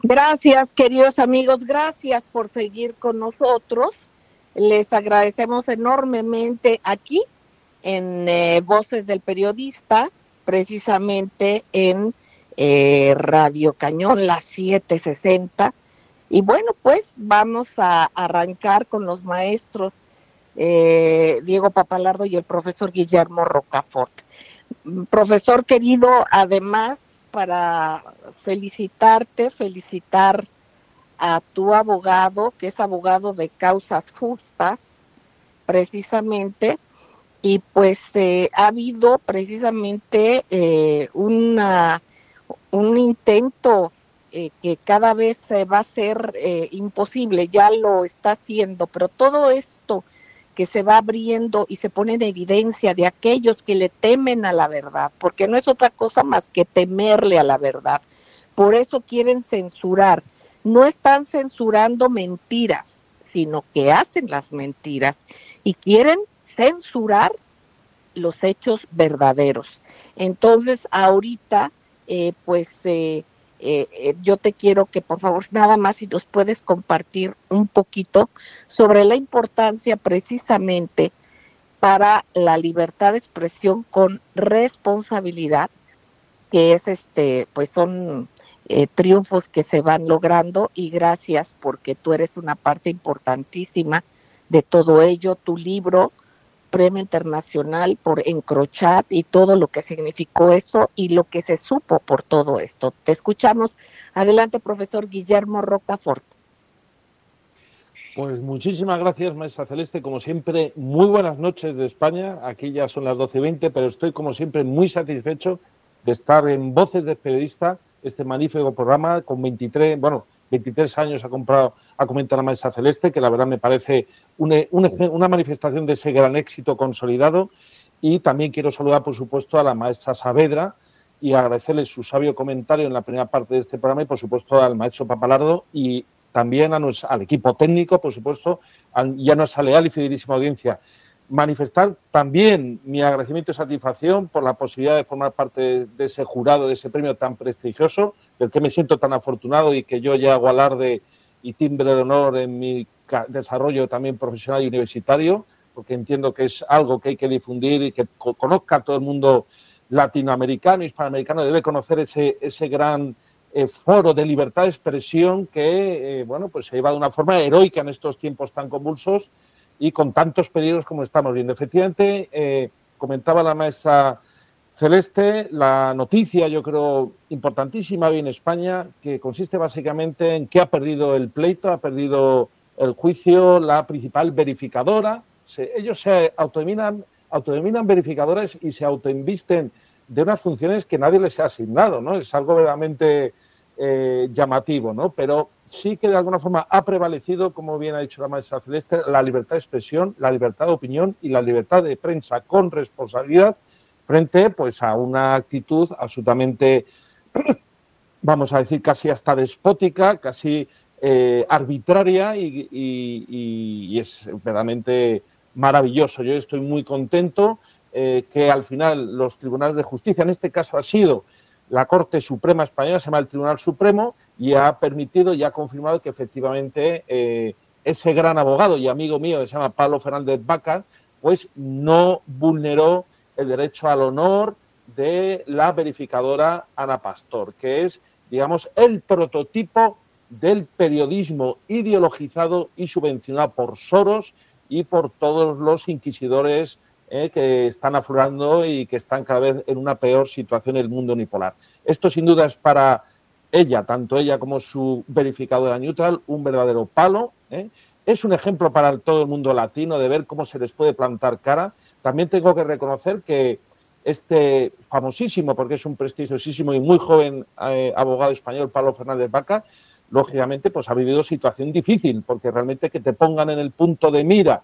Gracias, queridos amigos, gracias por seguir con nosotros. Les agradecemos enormemente aquí en Voces del Periodista, precisamente en Radio Cañón, la 760. Y bueno, pues vamos a arrancar con los maestros Diego Papalardo y el profesor Guillermo Rocafort. Profesor querido, además, para felicitar a tu abogado, que es abogado de causas justas, precisamente, y pues ha habido precisamente un intento que cada vez va a ser imposible, ya lo está haciendo, pero todo esto que se va abriendo y se pone en evidencia de aquellos que le temen a la verdad, porque no es otra cosa más que temerle a la verdad. Por eso quieren censurar. No están censurando mentiras, sino que hacen las mentiras y quieren censurar los hechos verdaderos. Entonces, ahorita, yo te quiero que por favor nada más si nos puedes compartir un poquito sobre la importancia precisamente para la libertad de expresión con responsabilidad, que es pues son triunfos que se van logrando, y gracias porque tú eres una parte importantísima de todo ello. Tu libro, Premio Internacional por Encrochat, y todo lo que significó eso y lo que se supo por todo esto. Te escuchamos. Adelante, profesor Guillermo Rocafort. Pues muchísimas gracias, maestra Celeste. Como siempre, muy buenas noches de España. Aquí ya son las 12:20, pero estoy, como siempre, muy satisfecho de estar en Voces de Periodista, este magnífico programa con 23 años ha comentado la maestra Celeste, que la verdad me parece una manifestación de ese gran éxito consolidado. Y también quiero saludar, por supuesto, a la maestra Saavedra y agradecerle su sabio comentario en la primera parte de este programa y, por supuesto, al maestro Papalardo y también al equipo técnico, por supuesto, y a nuestra leal y fidelísima audiencia. Manifestar también mi agradecimiento y satisfacción por la posibilidad de formar parte de ese jurado, de ese premio tan prestigioso, del que me siento tan afortunado y que yo ya hago alarde y timbre de honor en mi desarrollo también profesional y universitario, porque entiendo que es algo que hay que difundir y que conozca a todo el mundo latinoamericano, hispanoamericano, debe conocer ese gran foro de libertad de expresión que pues se lleva de una forma heroica en estos tiempos tan convulsos y con tantos peligros como estamos viendo. Efectivamente, comentaba la maestra Celeste, la noticia, yo creo, importantísima hoy en España, que consiste básicamente en que ha perdido el pleito, ha perdido el juicio la principal verificadora. Ellos se autodenominan verificadores y se autoinvisten de unas funciones que nadie les ha asignado, ¿no? Es algo verdaderamente llamativo, ¿no? Pero sí que de alguna forma ha prevalecido, como bien ha dicho la maestra Celeste, la libertad de expresión, la libertad de opinión y la libertad de prensa con responsabilidad frente, pues, a una actitud absolutamente, vamos a decir, casi hasta despótica, casi arbitraria y es verdaderamente maravilloso. Yo estoy muy contento que al final los tribunales de justicia, en este caso ha sido la Corte Suprema Española, se llama el Tribunal Supremo, y ha permitido y ha confirmado que efectivamente ese gran abogado y amigo mío que se llama Pablo Fernández Vaca, pues no vulneró el derecho al honor de la verificadora Ana Pastor, que es, digamos, el prototipo del periodismo ideologizado y subvencionado por Soros y por todos los inquisidores que están aflorando y que están cada vez en una peor situación en el mundo unipolar. Esto sin duda es para ella, tanto ella como su verificadora neutral, un verdadero palo. Es un ejemplo para todo el mundo latino de ver cómo se les puede plantar cara. También tengo que reconocer que este famosísimo, porque es un prestigiosísimo y muy joven abogado español, Pablo Fernández Vaca, lógicamente pues ha vivido situación difícil, porque realmente que te pongan en el punto de mira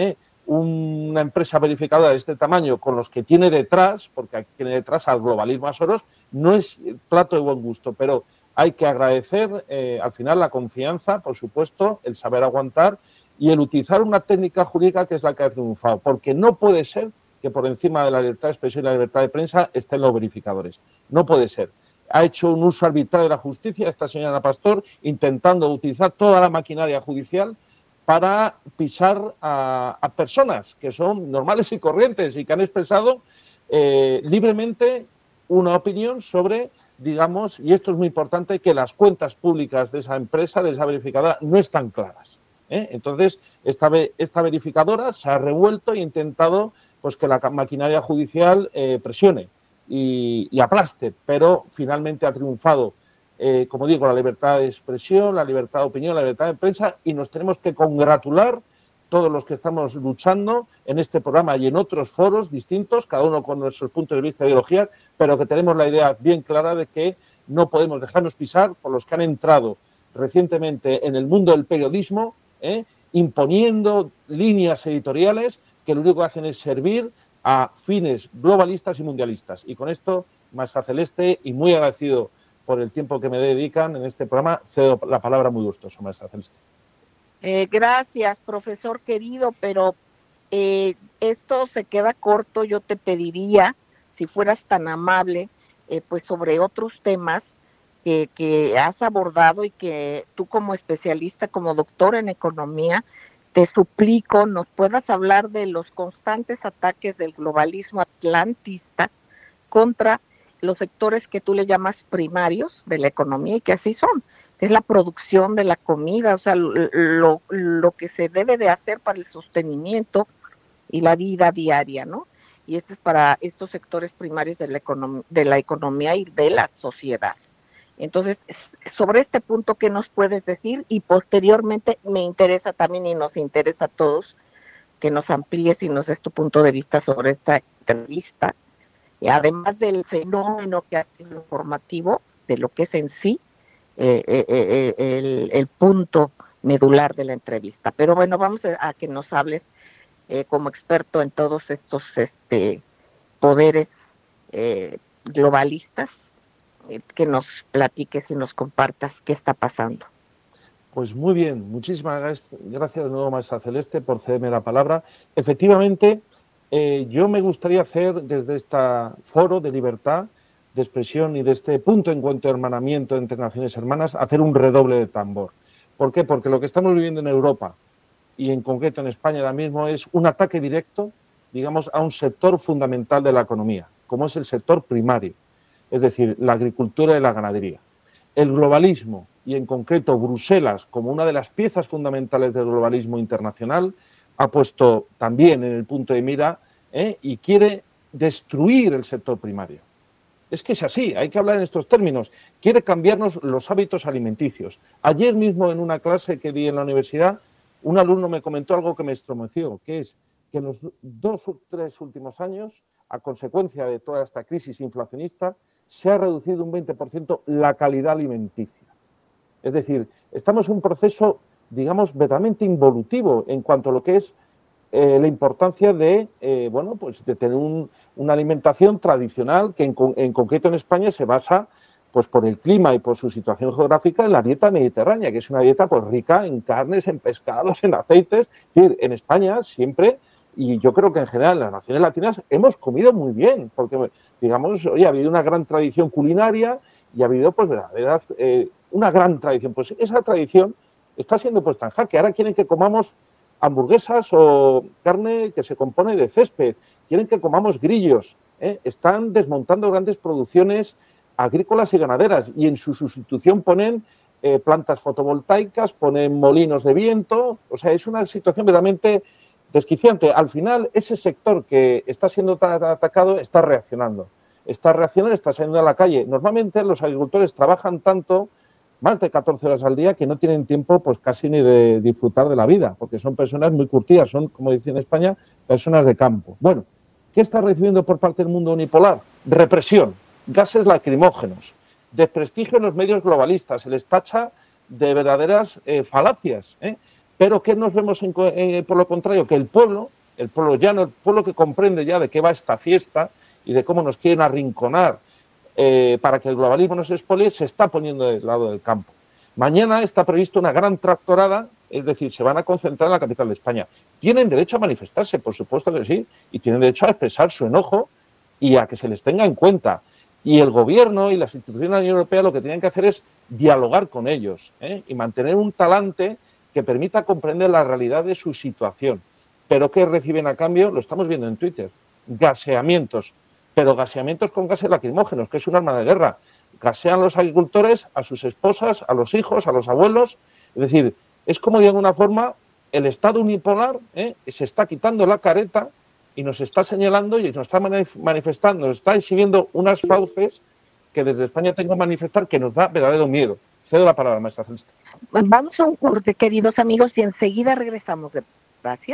una empresa verificadora de este tamaño con los que tiene detrás, porque aquí tiene detrás al globalismo a Soros, no es plato de buen gusto, pero hay que agradecer al final la confianza, por supuesto, el saber aguantar y el utilizar una técnica jurídica que es la que ha triunfado, porque no puede ser que por encima de la libertad de expresión y la libertad de prensa estén los verificadores. No puede ser. ha hecho un uso arbitrario de la justicia, esta señora Pastor, intentando utilizar toda la maquinaria judicial para pisar a personas que son normales y corrientes y que han expresado libremente una opinión sobre, digamos, y esto es muy importante, que las cuentas públicas de esa empresa, de esa verificadora, no están claras. Entonces, esta verificadora se ha revuelto e intentado pues, que la maquinaria judicial presione y aplaste, pero finalmente ha triunfado, como digo, la libertad de expresión, la libertad de opinión, la libertad de prensa, y nos tenemos que congratular todos los que estamos luchando en este programa y en otros foros distintos, cada uno con nuestros puntos de vista e ideologías, pero que tenemos la idea bien clara de que no podemos dejarnos pisar por los que han entrado recientemente en el mundo del periodismo, imponiendo líneas editoriales que lo único que hacen es servir a fines globalistas y mundialistas. Y con esto, Maestra Celeste, y muy agradecido por el tiempo que me dedican en este programa, cedo la palabra muy gustoso, Maestra Celeste. Gracias, profesor querido, pero esto se queda corto. Yo te pediría, si fueras tan amable, pues sobre otros temas que has abordado y que tú como especialista, como doctor en economía, te suplico nos puedas hablar de los constantes ataques del globalismo atlantista contra los sectores que tú le llamas primarios de la economía y que así son. Es la producción de la comida, o sea, lo que se debe de hacer para el sostenimiento y la vida diaria, ¿no? Y esto es para estos sectores primarios de la economía y de la sociedad. Entonces, sobre este punto, ¿qué nos puedes decir? Y posteriormente me interesa también y nos interesa a todos que nos amplíes y nos des tu punto de vista sobre esta entrevista. Y además del fenómeno que ha sido informativo, de lo que es en sí el punto medular de la entrevista. Pero bueno, vamos a que nos hables como experto en todos estos poderes globalistas, que nos platiques y nos compartas qué está pasando. Pues muy bien, muchísimas gracias de nuevo, Maestra Celeste, por cederme la palabra. Efectivamente, yo me gustaría hacer desde este foro de libertad de expresión y de este punto de encuentro de hermanamiento entre naciones hermanas, hacer un redoble de tambor. ¿Por qué? Porque lo que estamos viviendo en Europa y en concreto en España ahora mismo es un ataque directo, digamos, a un sector fundamental de la economía, como es el sector primario, es decir, la agricultura y la ganadería. El globalismo, y en concreto Bruselas, como una de las piezas fundamentales del globalismo internacional, ha puesto también en el punto de mira y quiere destruir el sector primario. Es que es así, hay que hablar en estos términos. Quiere cambiarnos los hábitos alimenticios. Ayer mismo en una clase que di en la universidad, un alumno me comentó algo que me estremeció, que es que en los 2 o 3 últimos años, a consecuencia de toda esta crisis inflacionista, se ha reducido un 20% la calidad alimenticia. Es decir, estamos en un proceso, digamos, verdaderamente involutivo en cuanto a lo que es la importancia de, pues de tener una alimentación tradicional que en concreto en España se basa, pues por el clima y por su situación geográfica, en la dieta mediterránea, que es una dieta pues rica en carnes, en pescados, en aceites. Es decir, en España siempre, y yo creo que en general en las naciones latinas hemos comido muy bien, porque, digamos, oye, ha habido una gran tradición culinaria y ha habido, pues, una gran tradición. Pues esa tradición está siendo puesta en jaque. Ahora quieren que comamos hamburguesas o carne que se compone de césped, quieren que comamos grillos, están desmontando grandes producciones agrícolas y ganaderas y en su sustitución ponen plantas fotovoltaicas, ponen molinos de viento, o sea, es una situación verdaderamente desquiciante. Al final, ese sector que está siendo atacado está reaccionando, está saliendo a la calle. Normalmente los agricultores trabajan tanto, más de 14 horas al día, que no tienen tiempo pues casi ni de disfrutar de la vida, porque son personas muy curtidas, son, como dicen en España, personas de campo. Bueno, ¿qué está recibiendo por parte del mundo unipolar? Represión, gases lacrimógenos, desprestigio en los medios globalistas, se les tacha de verdaderas falacias. Pero ¿qué nos vemos por lo contrario? Que el pueblo llano, el pueblo que comprende ya de qué va esta fiesta y de cómo nos quieren arrinconar para que el globalismo no se expolie, se está poniendo del lado del campo. Mañana está previsto una gran tractorada, es decir, se van a concentrar en la capital de España. Tienen derecho a manifestarse, por supuesto que sí, y tienen derecho a expresar su enojo y a que se les tenga en cuenta. Y el gobierno y las instituciones de la Unión Europea lo que tienen que hacer es dialogar con ellos, y mantener un talante que permita comprender la realidad de su situación. Pero ¿qué reciben a cambio? Lo estamos viendo en Twitter. Gaseamientos, pero gaseamientos con gases lacrimógenos, que es un arma de guerra. Gasean los agricultores a sus esposas, a los hijos, a los abuelos. Es decir, es como de alguna forma el Estado unipolar se está quitando la careta y nos está señalando y nos está manifestando, nos está exhibiendo unas fauces que desde España tengo que manifestar que nos da verdadero miedo. Cedo la palabra, maestra Celeste. Vamos a un corte, queridos amigos, y enseguida regresamos. Gracias.